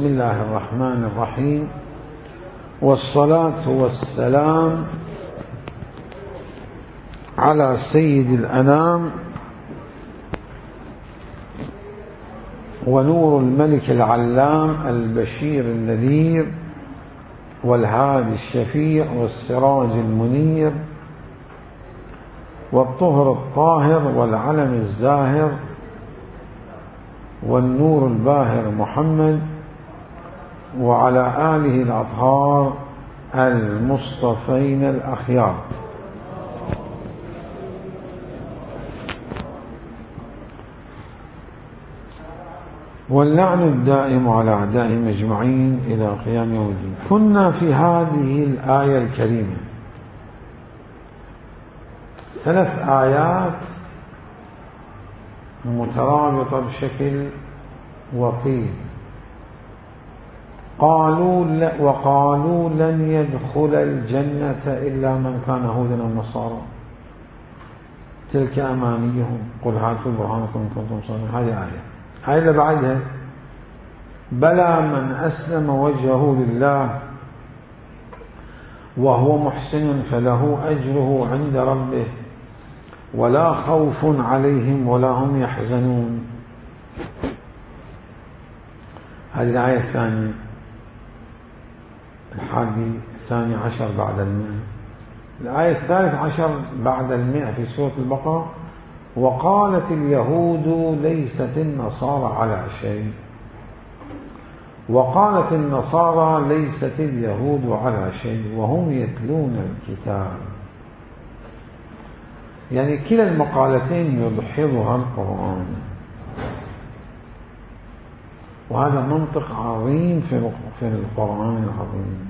الله الرحمن الرحيم، والصلاة والسلام على سيد الأنام ونور الملك العلام البشير النذير والهادي الشفيع والسراج المنير والطهر الطاهر والعلم الزاهر والنور الباهر محمد وعلى آله الأطهار المصطفين الأخيار. واللعن الدائم على أعدائهم أجمعين إلى قيام يوم الدين. كنا في هذه الآية الكريمة 3 آيات مترابطة بشكل وطيد. وقالوا لن يدخل الجنة إلا من كان هودا أو نصارى تلك أمانيهم قل هاتوا برهانكم إن كنتم صادقين. هذه آية. هاي اللي بعدها بلى من أسلم وجهه لله وهو محسن فله أجره عند ربه ولا خوف عليهم ولا هم يحزنون. هذه الآية الثانية 12 بعد 100. الآية 13 بعد 100 في سورة البقرة: وقالت اليهود ليست النصارى على شيء وقالت النصارى ليست اليهود على شيء وهم يتلون الكتاب. يعني كلا المقالتين يلحظها القرآن، وهذا منطق عظيم في القرآن العظيم.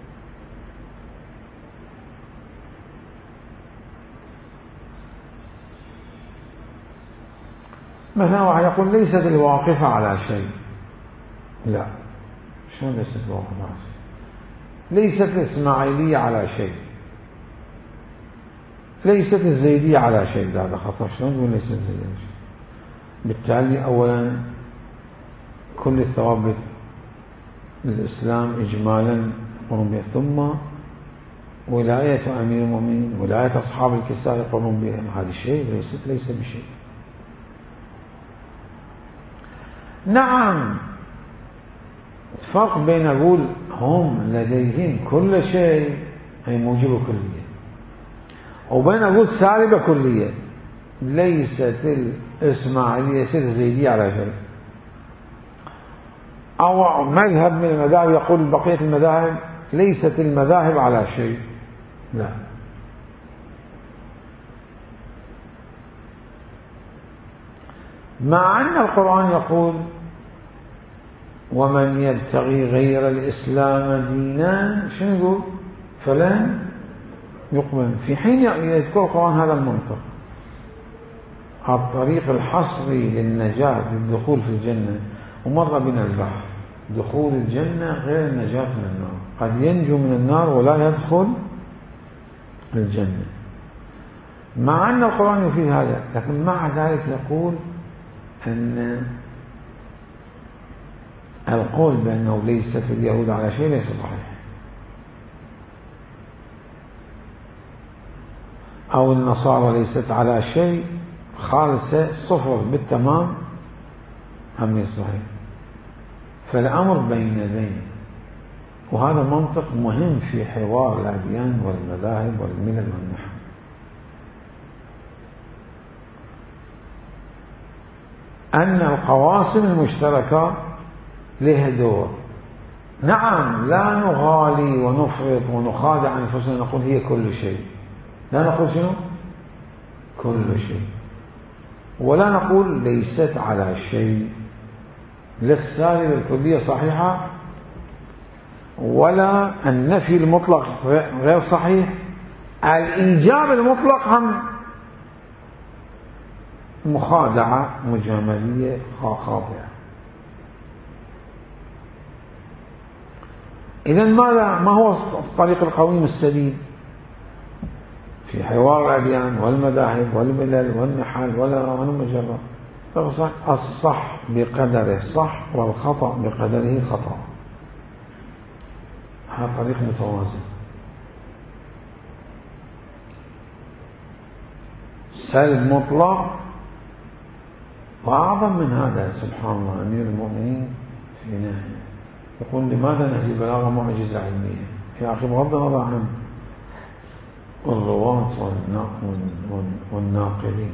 مثلا واحد يقول ليست الواقفة على شيء. لا، شلون ليست الواقفة على شيء؟ ليست الإسماعيلية على شيء، ليست الزيدية على شيء. هذا خطأ. شلون تقول ليست الزيدية على شيء؟ بالتالي أولا كل الثوابت للإسلام إجمالا يقولون بها، ثم ولاية أمير المؤمنين ولاية أصحاب الكساء يقولون بها. هذا الشيء ليس بشيء. نعم، فرق بين أقول هم لديهم كل شيء أي موجب كلية، وبين أقول سالبة كلية. ليست الإسماعيلية ليست الزيدية على شيء، أو مذهب من المذاهب يقول بقية المذاهب ليست المذاهب على شيء. لا، مع أن القرآن يقول ومن يبتغي غير الإسلام دينا شنو يقول؟ فلن يقبل. في حين يذكر القرآن هذا المنطق، الطريق الحصري للنجاة للدخول في الجنة. ومر بنا البحث دخول الجنة غير النجاة من النار. قد ينجو من النار ولا يدخل الجنة، مع أن القرآن يفيد هذا. لكن مع ذلك يقول أن القول بأنه ليست اليهود على شيء ليس صحيح، أو النصارى ليست على شيء خالصة صفر بالتمام هم صحيح. فالأمر بين ذين، وهذا منطق مهم في حوار الأديان والمذاهب والملل والنحو. أن القواسم المشتركة له دور. نعم، لا نغالي ونفرط ونخادع أنفسنا نقول هي كل شيء. لا نقول شنو؟ كل شيء. ولا نقول ليست على شيء. لا السالب الكلية صحيحة ولا النفي المطلق غير صحيح. الإيجاب المطلق هم مخادعة مجاملية خاطئة. إذن ما هو الطريق القويم السديد في حوار الأديان والمذاهب والملل والنحل ولا مجرد؟ الصح بقدره صح والخطأ بقدره خطأ. هذا طريق متوازن. سلب مطلق وأعظم من هذا. سبحان الله، أمير المؤمنين في نهي يقول لماذا نهي البلاغة معجزة علمية؟ يا أخي بغض النظر عن الرواة والناقلين،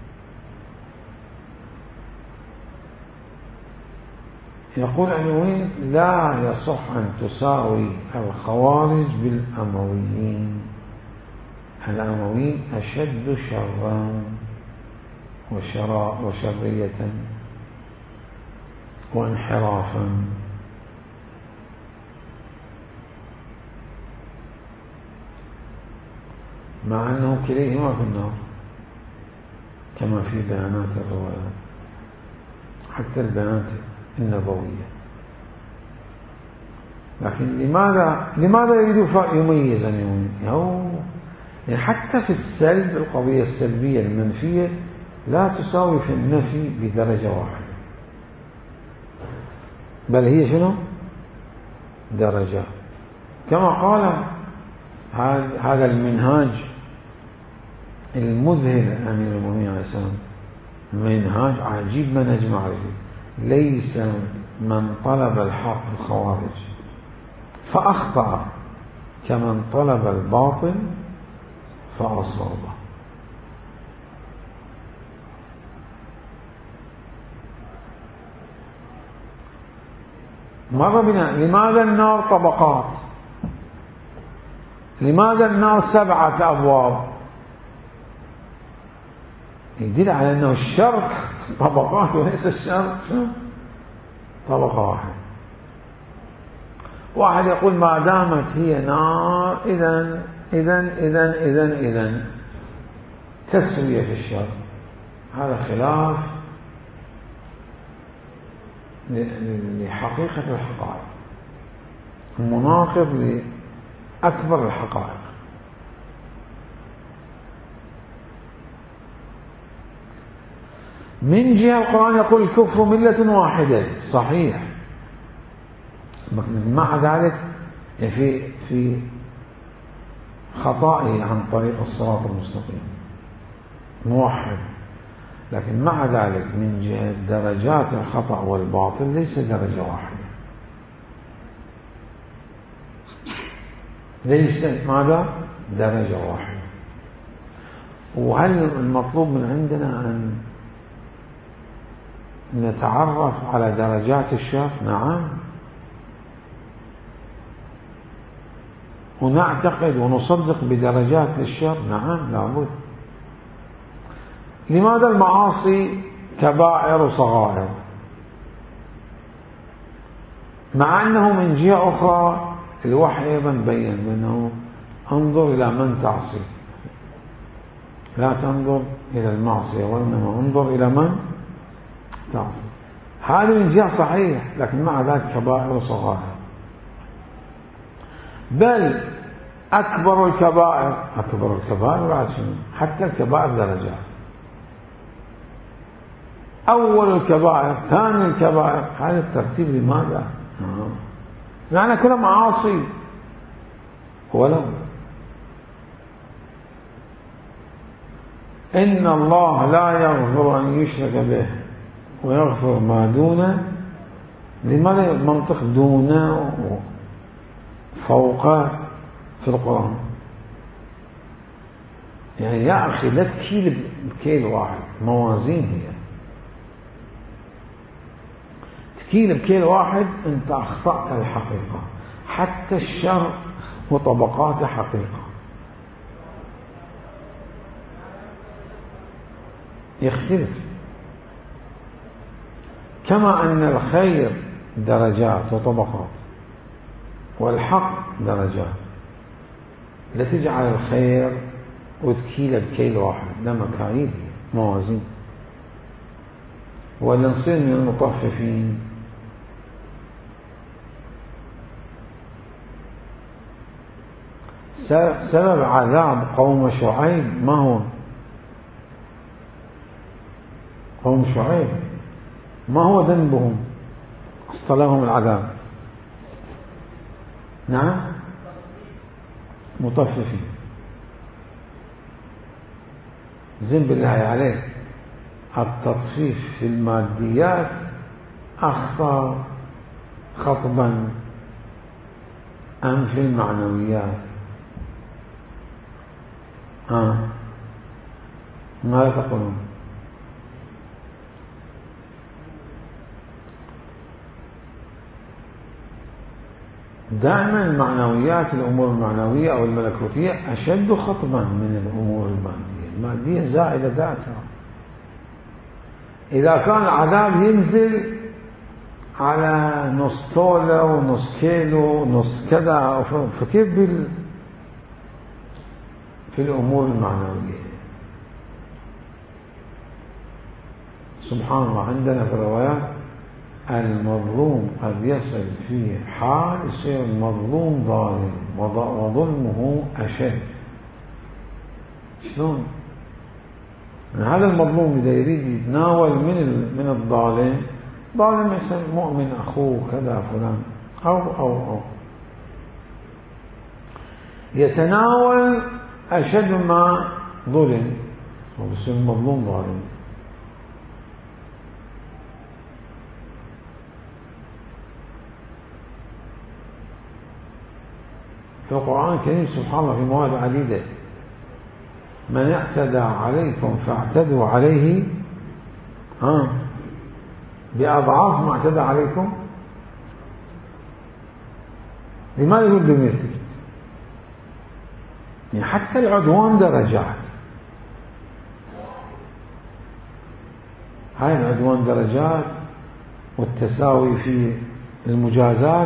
يقول أميوين لا يصح أن تساوي الخوارج بالأمويين. الأمويين أشد شرا وشرية وانحرافا، مع أنه كليهما في النار كما في بيانات الروايات حتى البيانات النبوية. لكن لماذا يريد يميز يعني حتى في السلب، القضية السلبية المنفية لا تساوي في النفي بدرجة واحدة، بل هي شنو؟ درجة. كما قال هذا المنهاج المذهل أمير المؤمنين عليه السلام، منهاج عجيب، منهج معرفي. ليس من طلب الحق الخوارج فأخطأ كمن طلب الباطل فأصابه. مر بنا لماذا النار طبقات؟ لماذا النار 7 أبواب؟ يدل على أنه الشر طبقات وليس الشر طبقة واحدة. واحد يقول ما دامت هي نار إذن تسوية في الشر. هذا خلاف لحقيقة الحقائق، مناقض لأكبر الحقائق. من جهة القرآن يقول الكفر ملة واحدة، صحيح، مع ذلك في خطائه عن طريق الصراط المستقيم موحد، لكن مع ذلك من جهة درجات الخطأ والباطل ليس درجة واحدة، ليس ماذا؟ درجة واحدة. وهل المطلوب من عندنا أن نتعرف على درجات الشر؟ نعم، ونعتقد ونصدق بدرجات للشر؟ نعم، لابد. لماذا المعاصي كبائر وصغائر، مع أنه من جهة أخرى الوحي أيضا بين أنه انظر إلى من تعصي، لا تنظر إلى المعصية وإنما انظر إلى من تعصي. هذا من جهة صحيح، لكن مع ذلك كبائر وصغائر. بل أكبر الكبائر بعد شنو؟ حتى الكبائر درجات، أول الكبائر ثاني الكبائر. هذا الترتيب لماذا؟ يعني كلها معاصي. ولو إن الله لا يغفر أن يشرك به ويغفر ما دون. لماذا منطق دون فوق في القرآن؟ يعني يا أخي لا تكيل بكيل واحد، موازين هي. تكيل بكيل واحد أنت أخطأت الحقيقة. حتى الشر وطبقات حقيقة يختلف، كما أن الخير درجات وطبقات والحق درجات. لا تجعل الخير وتكيله بكيل واحد، لا، مكاييل موازين. ولا نصير من المطففين. سبب عذاب قوم شعيب ما هو؟ قوم شعيب ما هو ذنبهم اصطلهم العذاب؟ نعم مطففين. زين بالله عليك، التطفيف في الماديات أخطر خطبا أم في المعنويات؟ ماذا تقولون؟ دائما المعنويات، الأمور المعنوية أو الملكوتية أشد خطبا من الأمور المادية. المادية زائدة ذاتها. إذا كان العذاب ينزل على نص طولة ونص كيلو ونص كذا، فكيف في الأمور المعنوية؟ سبحان الله، عندنا في الروايات المظلوم قد يصل في حال يصير المظلوم ظالم وظلمه أشد. شلون؟ هذا المظلوم إذا يريد يتناول من الظالم، ظالم يصير مؤمن أخوه كذا فلان أو يتناول أشد ما ظلم ويصير المظلوم ظالم. في القرآن الكريم سبحان الله في مواضع عديدة: من اعتدى عليكم فاعتدوا عليه بأضعاف ما اعتدى عليكم. لماذا يقول بمثل؟ يعني حتى العدوان درجات. هاي العدوان درجات، والتساوي في المجازات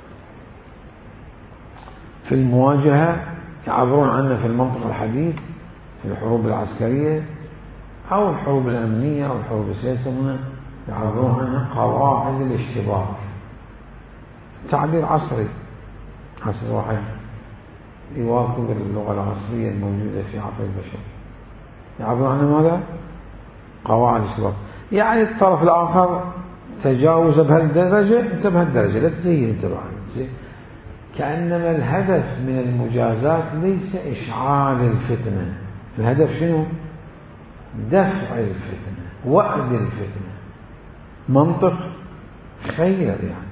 في المواجهة يعبرون عنه في المنطق الحديث في الحروب العسكرية أو الحروب الأمنية أو الحروب السياسية، يعبرون عنها قواعد الاشتباك. تعبير عصري، عصر واحد يواكب اللغة العصرية الموجودة في عصر البشر. يعبرون عنها ماذا؟ قواعد الاشتباك. يعني الطرف الآخر تجاوز بهالدرجة، أنت بهالدرجة، لا تزين أنت بعد. كأنما الهدف من المجازات ليس إشعال الفتنة، الهدف شنو؟ دفع الفتنة، وأد الفتنة. منطق خير يعني،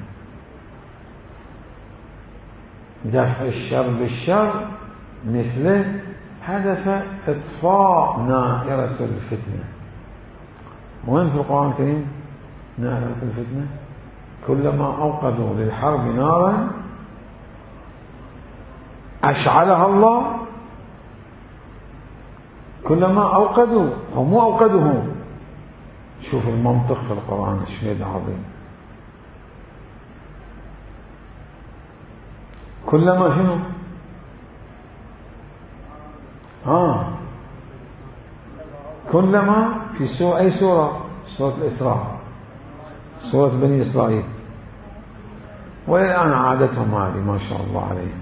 دفع الشر بالشر مثله هدف إطفاء نائرة الفتنة. وين في القرآن الكريم نائرة الفتنة؟ كلما أوقدوا للحرب نارا أشعلها الله. كلما أوقدوا، هم مو أوقدهم. شوف المنطق في القرآن الشيء عظيم. كلما شنو؟ كلما في سورة، أي سورة؟ سورة الإسراء، سورة بني إسرائيل. والآن عادتهم هذه ما شاء الله عليهم،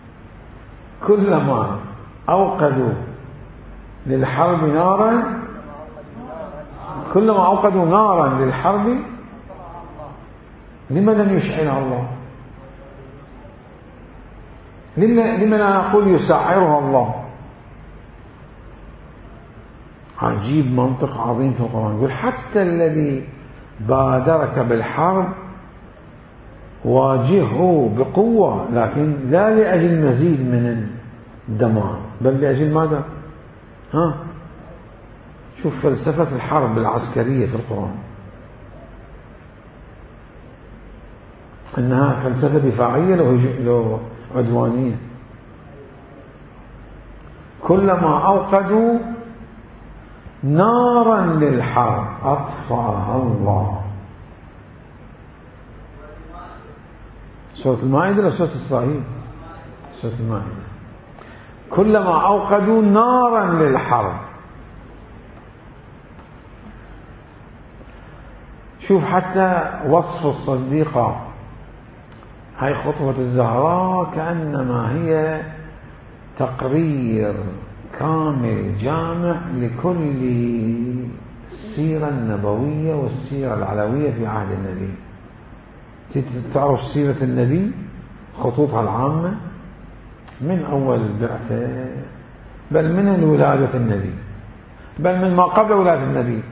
كلما أوقدوا للحرب نارا، كلما أوقدوا نارا للحرب لما لم يشعلها الله؟ لما لا نقول يسعرها الله؟ عجيب، منطق عظيم في القرآن. يقول حتى الذي بادرك بالحرب واجهه بقوة، لكن لا لأجل مزيد من الدمار، بل لأجل ماذا؟ شوف فلسفة الحرب العسكرية في القرآن، أنها فلسفة دفاعية لو عدوانية. كلما أوقدوا نارا للحرب أطفأها الله. سورة المائدة ولا سورة إسرائيل؟ سورة المائدة. كلما أوقدوا نارا للحرب. شوف حتى وصف الصديقة، هاي خطوة الزهراء كأنما هي تقرير كامل جامع لكل السيرة النبوية والسيرة العلوية في عهد النبي. تعرف سيرة النبي خطوطها العامة من أول البعثة، بل من ولادة النبي، بل من ما قبل ولادة النبي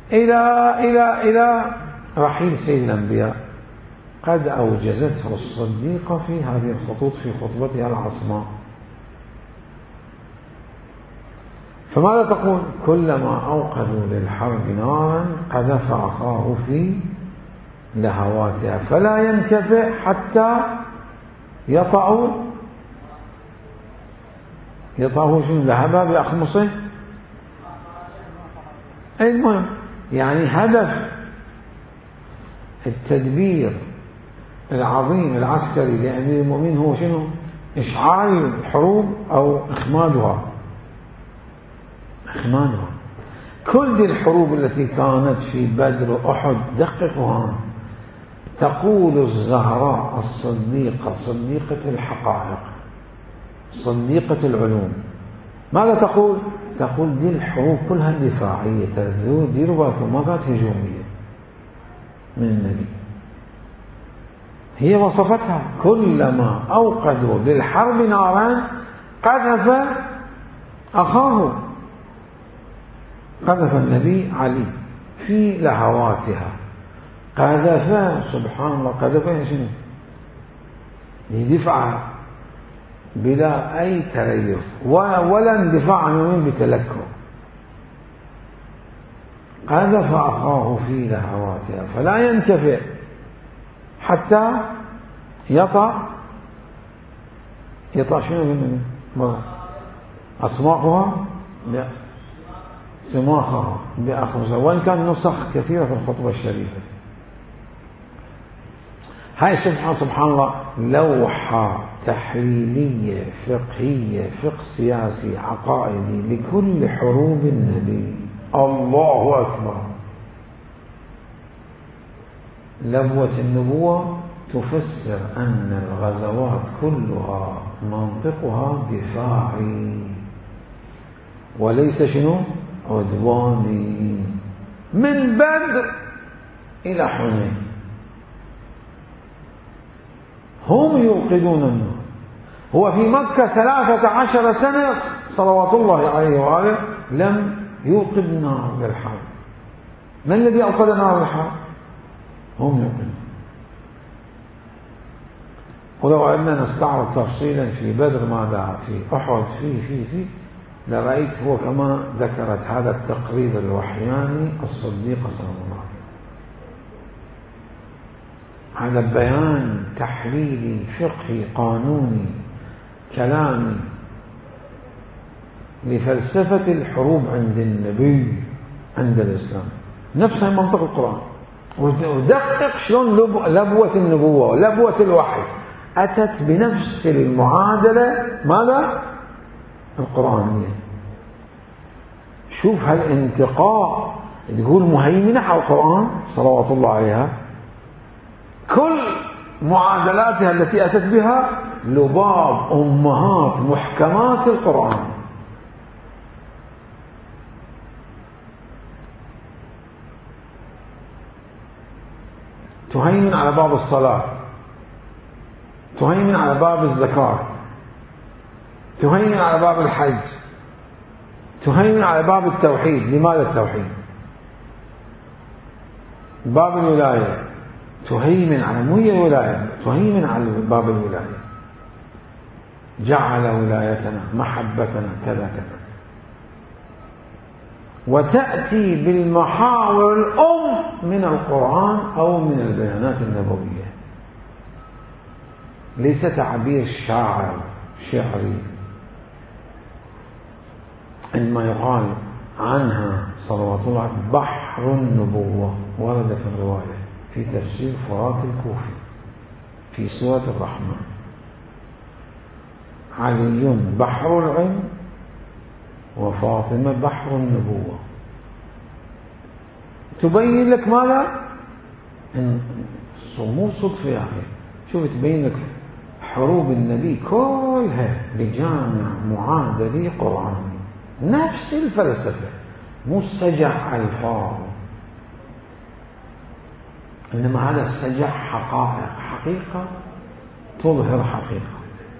إلى رحيل سيد الأنبياء، قد أوجزته الصديقة في هذه الخطوط في خطبتها العصماء. فماذا تقول؟ كلما أوقدوا للحرب نارا قذف أخاه في لهواتها فلا ينكفئ حتى يطعوا شنو؟ ذهبها بأخمصه. المهم يعني هدف التدبير العظيم العسكري لأمير المؤمنين هو شنو؟ إشعال الحروب أو إخمادها. كل دي الحروب التي كانت في بدر وأحد دققوها. تقول الزهراء الصديقة، صديقة الحقائق، صديقة العلوم، ماذا تقول؟ تقول دي الحروب كلها دفاعية، دي رباطة ما كانت هجومية من النبي. هي وصفتها كلما أوقدوا للحرب نارا قذف أخاه، قذف النبي علي في لهواتها. قذف، سبحان الله، قذف شنو؟ يدفع بلا أي تريث ولا اندفاع عنهم بتلكؤ. قذف أخاه في لهواتها فلا ينكفئ حتى يطع شنو؟ أصماخها سماخها بأخمصها. وإن كان نسخ كثيرة في الخطبة الشريفة. هاي سبحان الله لوحة تحليلية فقهية، فقه سياسي عقائدي لكل حروب النبي. الله أكبر. لبوة النبوة تفسر أن الغزوات كلها منطقها دفاعي وليس شنو؟ عدواني، من بدر إلى حنين. هم يوقدون النار. هو في مكة 13 سنة صلوات الله عليه وآله لم يوقد نار للحرب. من الذي أوقد نار للحرب؟ هم يوقدون. ولو أننا نستعرض تفصيلا في بدر ماذا، في أحد، في لرأيت هو كما ذكرت هذا التقرير الوحياني الصديقة صلى الله عليه وسلم. هذا بيان تحليلي فقهي قانوني كلامي لفلسفة الحروب عند النبي، عند الإسلام، نفسها منطق القرآن. ودقق شلون لبوة النبوة ولبوة الوحي أتت بنفس المعادلة ماذا؟ القرآنية. شوف هالانتقاء، تقول مهيمنة على القرآن صلوات الله عليها، كل معادلاتها التي أتت بها لباب أمهات محكمات القرآن. تهيمن على باب الصلاة، تهيمن على باب الزكاة، تهيمن على باب الحج، تهيمن على باب التوحيد. لماذا التوحيد؟ باب الولاية تهيمن على، مو هي الولاية، تهيمن على باب الولاية. جعل ولايتنا محبتنا كذا كذا. وتأتي بالمحاور الأم من القرآن أو من البيانات النبوية، ليس تعبير شاعر شعري. عندما يقال عنها صلوات الله بحر النبوة، ورد في الرواية في تفسير فرات الكوفي في سورة الرحمن: علي بحر العلم وفاطمة بحر النبوة. تبين لك ماذا؟ مو صدفة يا أخي. شوف تبين لك حروب النبي كلها بجامع معادلي قرآني، نفس الفلسفة، مو سجع ألفاظ إنما هذا السجع حقائق، حقيقة تظهر حقيقة.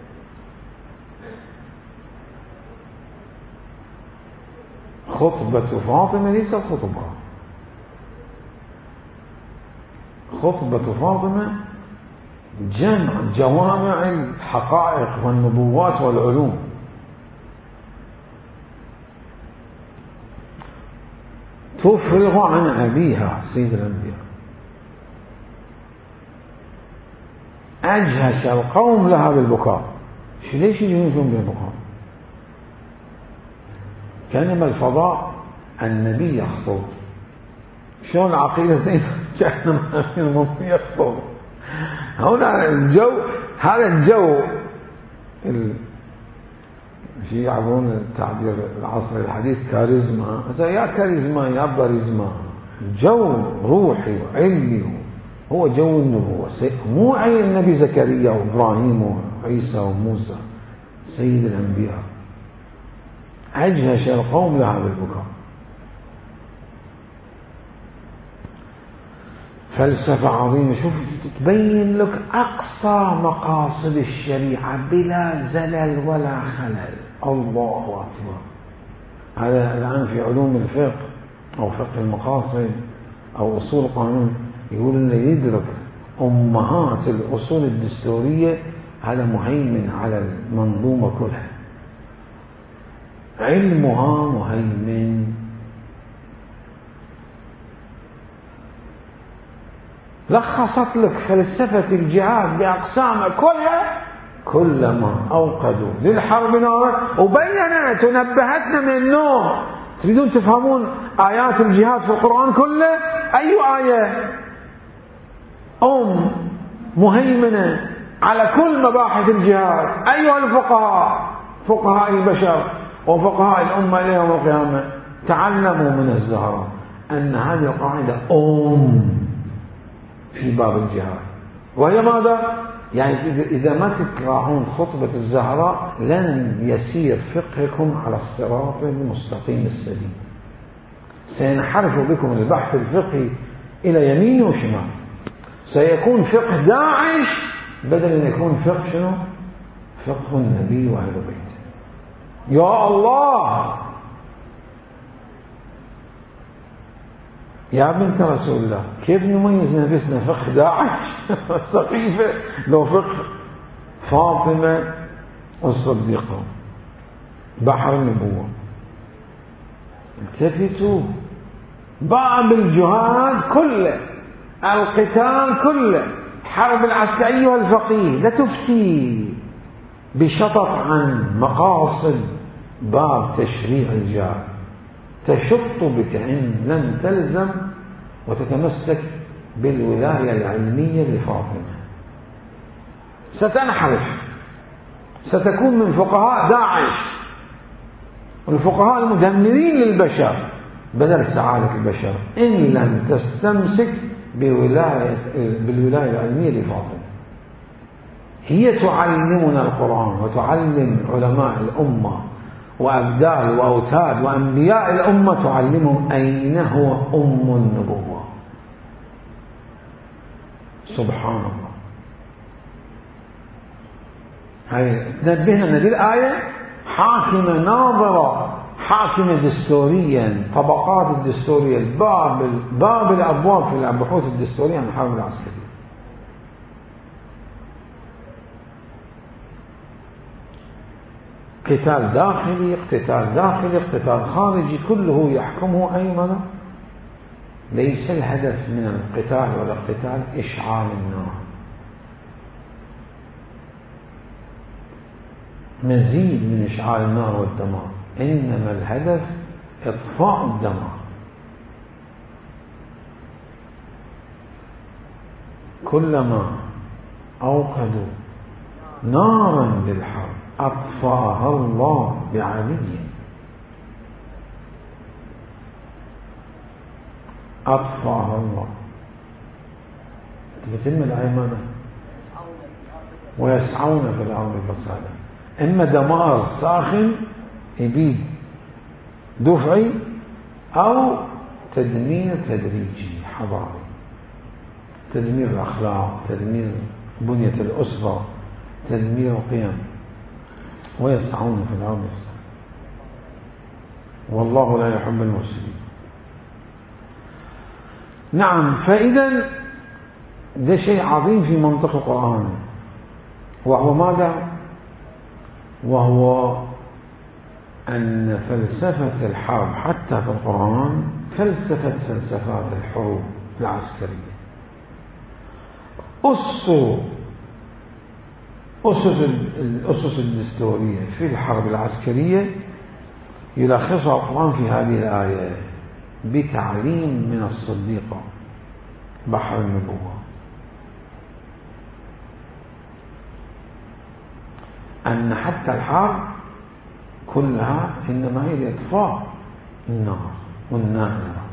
خطبة فاطمة ليست خطبة، خطبة فاطمة جمع جوامع الحقائق والنبوات والعلوم. تفرغ عن أبيها سيد الأنبياء، أجهش القوم لها بالبكاء. ليش يجهشون بالبكاء؟ كانما الفضاء النبي يخطب، شلون العقيدة زين كانما النبي يخطب. هنا الجو، هذا الجو شيء يعبرون التعبير العصري الحديث كاريزما، يا كاريزما يا باريزما، جو روحي وعلمي، هو جو النبوة، مو أي النبي زكريا وإبراهيم وعيسى وموسى، سيد الأنبياء. أجهش القوم لها بالبكاء. فلسفة عظيمة، شوف تبين لك أقصى مقاصد الشريعة بلا زلل ولا خلل. الله أكبر. هذا الآن في علوم الفقه أو فقه المقاصد أو أصول القانون يقول إنه يدرك أمهات الأصول الدستورية، هذا مهيمن على المنظومة كلها، علمها مهيمن. لخصت لك فلسفة الجهاد بأقسامها كلها، كلما أوقدوا للحرب نارا، وبينت ونبهتنا من النوم. تريدون تفهمون آيات الجهاد في القرآن كله؟ أي آية مهيمنة على كل مباحث الجهاد؟ أيها الفقهاء، فقهاء البشر وفقهاء الأمة إلى يوم القيامة، تعلموا من الزهراء أن هذه القاعدة في باب الجهاد، وهي ماذا؟ يعني إذا ما تقرأون خطبة الزهراء لن يسير فقهكم على الصراط المستقيم السليم. سينحرف بكم البحث الفقهي إلى يمين وشمال، سيكون فقه داعش بدل أن يكون فقه شنو؟ فقه النبي وأهل بيته. يا الله، يا بنت رسول الله، كيف نميز نفسنا فقه داعش السقيفة لو فقه فاطمة الصديقة بحر النبوة؟ التفتوا، باب الجهاد كله، القتال كله، حرب العسكرية. أيها الفقيه، لا تفتي بشطط عن مقاصد باب تشريع الجهاد، تشط بك إن لم تلزم وتتمسك بالولاية العلمية لفاطمة. ستنحرف، ستكون من فقهاء داعش والفقهاء المدمرين للبشر بدل سعادة البشر إن لم تستمسك بالولاية العلمية لفاطمة. هي تعلمنا القرآن وتعلم علماء الأمة وأبدال وأوتاد وأنبياء الأمة، تعلمهم أين هو النبوة. سبحان الله. هاي نبهنا أن هذه الآية حاكمة ناظرة، حاكمة دستوريا، طبقات الدستورية، باب الأبواب في البحوث الدستورية عن الحرب العسكرية. قتال داخلي، قتال خارجي، كله يحكمه أيمن. ليس الهدف من القتال ولا القتال إشعال النار، مزيد من إشعال النار والدمار، إنما الهدف إطفاء الدمار. كلما أوقدوا نارا للحرب أطفاها الله بعلي. أطفاها الله. تتم الآية ماذا؟ ويسعون في الأرض فسادا. إما دمار ساخن يبيد دفعي أو تدمير تدريجي حضاري. تدمير الأخلاق، تدمير بنية الأسرة، تدمير القيم، ويسعون في الأرض والله لا يحب المفسدين. نعم، فإذا ده شيء عظيم في منطق القرآن، وهو ماذا؟ وهو أن فلسفة الحرب حتى في القرآن فلسفات الحروب العسكرية، الأسس الدستورية في الحرب العسكرية يلخصها القرآن في هذه الآية بتعليم من الصديقة بحر النبوة، أن حتى الحرب كلها إنما هي لإطفاء النار والنائرة.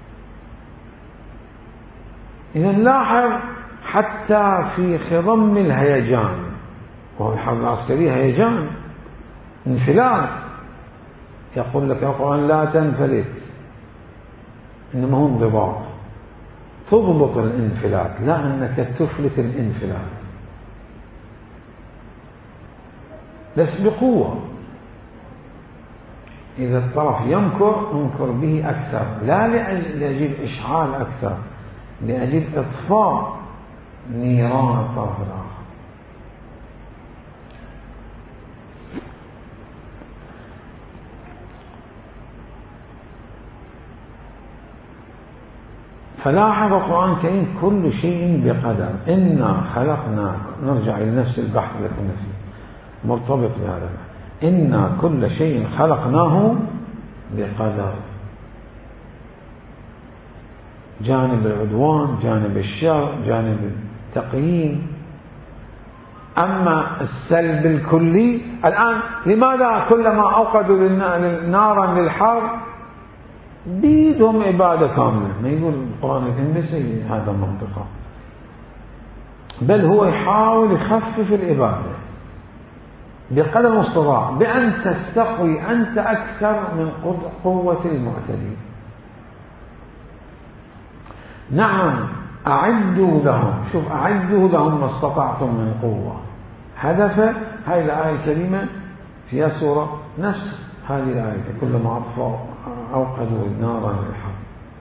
إذا نلاحظ حتى في خضم الهيجان، وهو الحرب العسكرية هيجان انفلات، يقول لك القرآن لا تنفلت، إنما هو انضباط، تضبط الانفلات لا أنك تفلت الانفلات، بس بقوة. إذا الطرف ينكر به أكثر، لا لأجل إشعال أكثر، لأجل إطفاء نيران الطرف الآخر. فلاحظ القرآن الكريم كل شيء بقدر. إنا خلقناكم، نرجع إلى نفس البحث اللي كنا فيه مرتبط بهذا، إنا كل شيء خلقناه بقدر. جانب العدوان، جانب الشر، جانب التقييم. أما السلب الكلي الآن، لماذا كلما أوقدوا نارا للحرب بيدهم إبادة كاملة؟ ما يقول القرآن الكريم بس هذا منطقة، بل هو يحاول يخفف الإبادة بقدر المستطاع، بأن تستقوي أنت أكثر من قوة المعتدين. نعم، أعدوا لهم، شوف، أعدوا لهم ما استطعتم من قوة. هدف هذه الآية الكريمة فيها سورة نفس هذه الآية، كلما أوقدوا نارا للحرب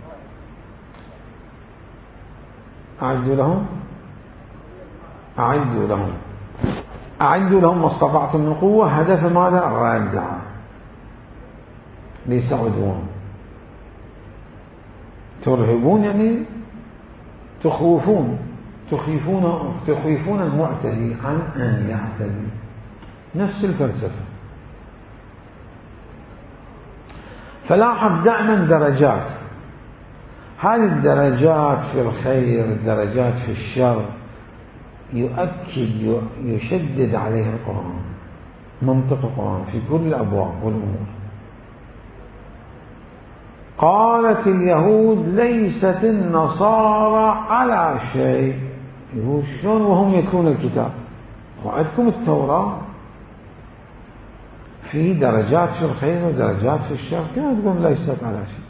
أعدوا لهم ما استطعتم من قوة. هدف ماذا؟ الردع، ليس عدوان. ترهبون يعني تخيفون المعتدي عن أن يعتدي، نفس الفلسفة. فلاحظ دائما درجات، هذه الدرجات في الخير، الدرجات في الشر، يؤكد يشدد عليها القرآن، منطق القرآن في كل الأبواب والأمور. قالت اليهود ليست النصارى على شيء. يقول شلون وهم يتلون الكتاب؟ وعندكم التوراة في درجات في الخير ودرجات في الشر، كيف تقول ليست على شيء؟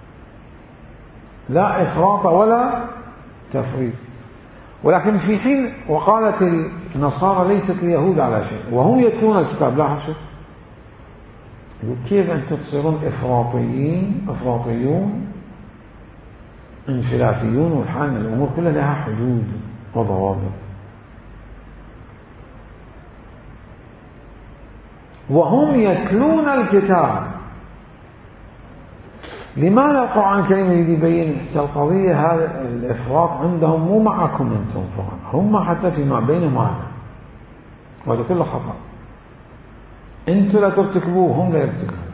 لا إفراط ولا تفريط. ولكن في حين وقالت النصارى ليست اليهود على شيء وهم يتلون الكتاب، لا حسب، كيف أنتم تصيرون إفراطيون انفلاتيون، والحال الأمور كلها لها حدود وضوابط. وهم يتلون الكتاب. لماذا القرآن الكريم يبين القضية؟ هذا الإفراط عندهم مو معكم أنتم فقط، هم حتى فيما بينهم هذا، وهذا كله خطأ. أنتم لا ترتكبوه، هم لا يرتكبون.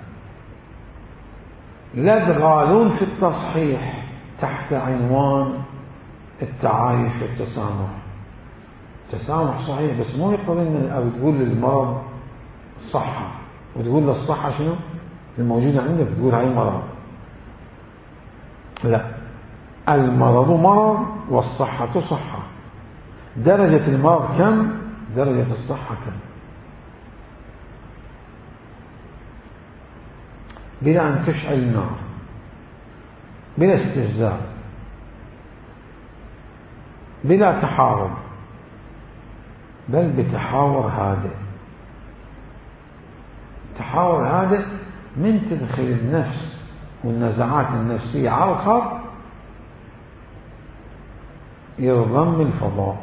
لا تغالون في التصحيح تحت عنوان التعايش والتسامح. التسامح صحيح، بس مو يقتضي أن تقول للمرض الصحة وتقول للصحة شنو الموجودة عندك، تقول هاي مرض. لا، المرض مرض والصحة صحة. درجة المرض كم، درجة الصحة كم، بلا أن تشعل النار، بلا استهزاء. بلا تحارب، بل بتحاور هادئ. تحاور هادئ من تدخل النفس والنزعات النفسية على الخط يضم الفضاء.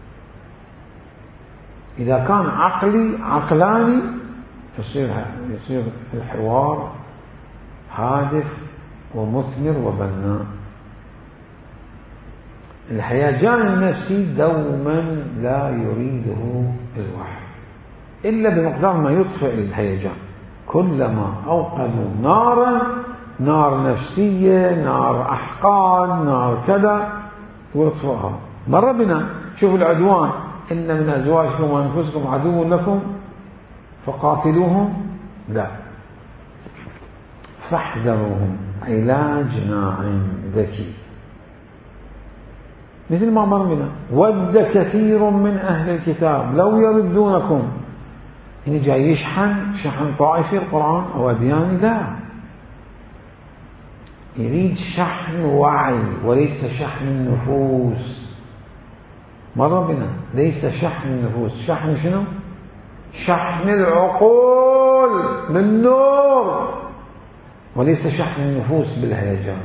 إذا كان عقلاني يصير الحوار هادف ومثمر وبناء. الهيجان النفسي دوما لا يريده الوحي إلا بمقدار ما يطفئ الهيجان. كلما أوقدوا نارا، نار نفسية، نار أحقاد، نار كذا، ويطفئها. مر بنا شوفوا العدوان، إن من أزواجكم وأنفسكم عدو لكم فقاتلوهم، لا، فاحذروهم، علاج ناعم ذكي. مثل ما مر بنا ود كثير من أهل الكتاب لو يردونكم. إن جاي يشحن شحن طائفي القرآن أو أدياني، لا، يريد شحن وعي وليس شحن النفوس. مر بنا ليس شحن النفوس، شحن شنو؟ شحن العقول بالنور، وليس شحن النفوس بالهيجان.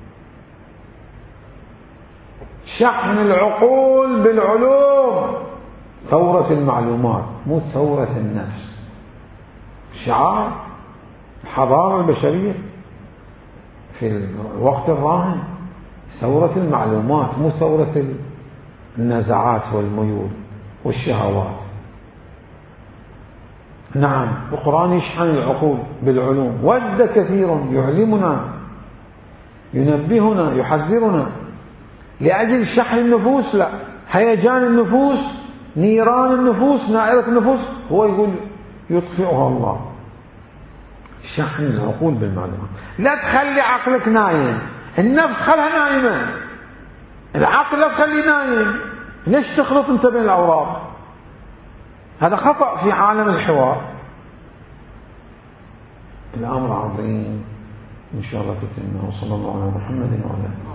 شحن العقول بالعلوم، ثورة المعلومات مو ثورة النفس. شعار الحضارة البشرية في الوقت الراهن ثورة المعلومات، مو ثورة النزعات والميول والشهوات. نعم، القرآن يشحن العقول بالعلوم. ود كثير يعلمنا، ينبهنا، يحذرنا لأجل شحن النفوس، لا، هيجان النفوس، نيران النفوس، نائرة النفوس، هو يقول يطفئها الله. شحن العقول بالمعلومات. لا تخلي عقلك نايم، النفس خلها نايمة، العقل لا تخليه نايم. ليش تخلط انت بين الأوراق؟ هذا خطأ في عالم الحوار. الأمر عظيم إن شاء الله تتم. وصلى الله على محمد وعلى آله.